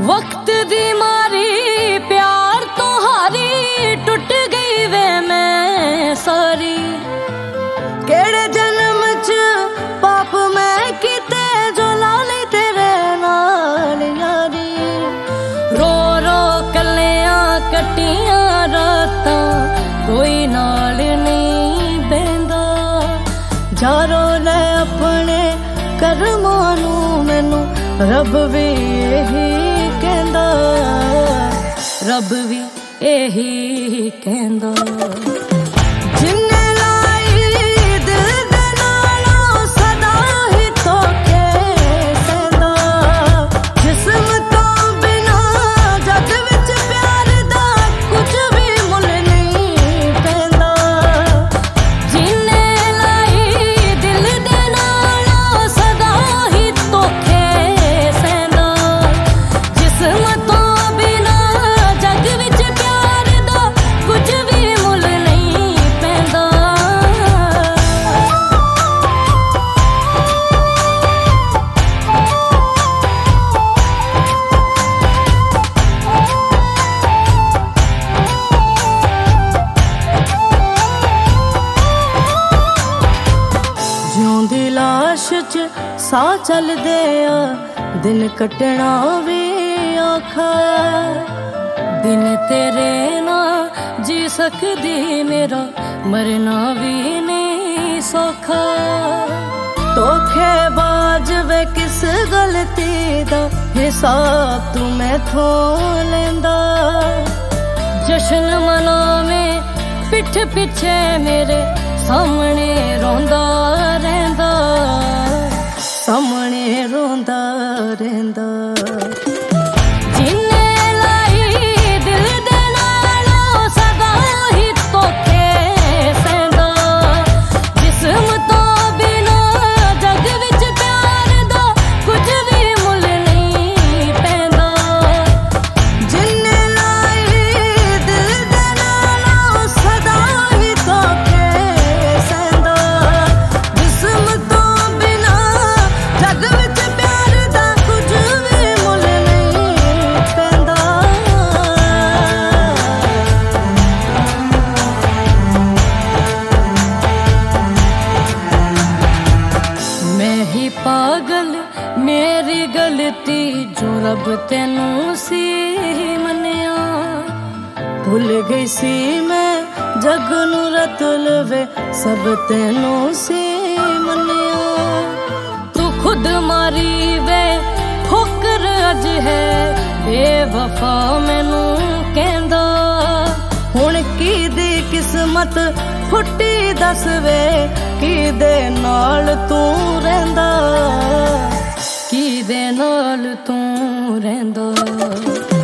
वक्त दी मारी प्यार तो हारी टुट गई वे मैं सारी। केड़े जन्म च पाप मैं किते जो लाली तेरे नाल यारी। रो रो कलियां कटियां रातां कोई नाल नहीं बेंदा। जारो ले अपने करमां नूं मैनू रब भी यही कहंदा, रब भी यही कहंदा। जिन्ने लाई दिल दे नालों सदा ही धोखे सहंदा। जिस्म तो बिना जग विच प्यार दा कुछ भी मुल नहीं पैंदा। जिन्ने लाई दिल दे नालों सदा ही धोखे सहंदा। जिस्म तो बिना जग विच प्यार दा कुछ भी मुल नहीं पैंदा। ਜਿਉਂਦੀ ਲਾਸ਼ ਚ ਸਾਹ ਚੱਲਦੇ ਆ ਦਿਨ ਕੱਟਣਾ ਵੀ ਔਖਾ। ਦਿਨ ਤੇਰੇ ਨਾਲ ਜੀ ਸਕਦੀ ਮੇਰਾ ਮਰਨਾ ਵੀ ਨਹੀਂ ਸੌਖਾ। ਧੋਖੇਬਾਜ਼ ਵੇ ਕਿਸ ਗਲਤੀ ਦਾ ਹਿਸਾਬ ਤੂੰ ਮੈਥੋਂ ਲੈਂਦਾ। ਜਸ਼ਨ ਮਨਾਵੇਂ ਪਿੱਠ ਪਿੱਛੇ ਮੇਰੇ ਸਾਹਮਣੇ ਰੋਂਦਾ ਰਹਿੰਦਾ, ਸਾਹਮਣੇ ਰੋਂਦਾ ਰਹਿੰਦਾ। ਜਿੰਨੇ ਲਾਈ ਦਿਲ ਦੇ ਨਾਲੋਂ ਸਦਾ ਹੀ ਧੋਖੇ ਸਹਿੰਦਾ। ਜਿਸਮ ਤੋਂ ਬਿਨਾ ਜਗ ਵਿੱਚ ਪਿਆਰ ਦਾ ਕੁਝ ਵੀ ਮੁੱਲ ਨਹੀਂ ਪੈਂਦਾ। ਜਿੰਨੇ ਲਾਈ ਦਿਲ ਦੇ ਨਾਲੋਂ ਸਦਾ ਹੀ ਧੋਖੇ ਸਹਿੰਦਾ। ਜਿਸਮ ਤੋਂ ਬਿਨਾ ਜਗ ਵਿੱਚ ਪਿਆਰ ਦਾ ਕੁਝ ਵੀ ਮੁੱਲ ਨਹੀਂ ਪੈਂਦਾ। ਮੈਂ ਹੀ ਪਾਗਲ ਮੇਰੀ ਗਲਤੀ ਜੋ ਰੱਬ ਤੈਨੂੰ ਸੀ ਮੰਨਿਆ। ਭੁੱਲ ਗਈ ਸੀ ਮੈਂ ਜਗ ਨੂੰ ਰਤਲ ਵੇ ਸਭ ਤੈਨੂੰ ਸੀ ਮੰਨਿਆ। ਤੂੰ ਖੁਦ ਮਾਰੀ ਵੇ ਠੋਕਰ ਅੱਜ ਹੈ ਬੇਵਫਾ ਮੈਨੂੰ ਕਹਿੰਦਾ। ਹੁਣ ਕਿਹਦੀ ਕਿਸਮਤ ਫੁੱਟੀ ਦੱਸ ਵੇ ਕਿਹਦੇ ਨਾਲ ਤੂੰ ਰਹਿੰਦਾ, ਕਿਹਦੇ ਨਾਲ ਤੂੰ ਰਹਿੰਦਾ।